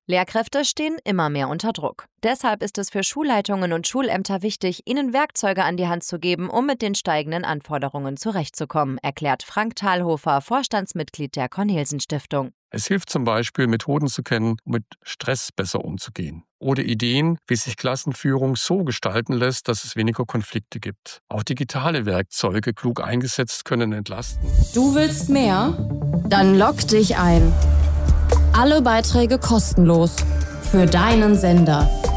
Lehrkräfte stehen immer mehr unter Druck. Deshalb ist es für Schulleitungen und Schulämter wichtig, ihnen Werkzeuge an die Hand zu geben, um mit den steigenden Anforderungen zurechtzukommen, erklärt Frank Thalhofer, Vorstandsmitglied der Cornelsen-Stiftung. Es hilft zum Beispiel, Methoden zu kennen, um mit Stress besser umzugehen. Oder Ideen, wie sich Klassenführung so gestalten lässt, dass es weniger Konflikte gibt. Auch digitale Werkzeuge, klug eingesetzt, können entlasten. Du willst mehr? Dann logg dich ein. Alle Beiträge kostenlos. Für deinen Sender.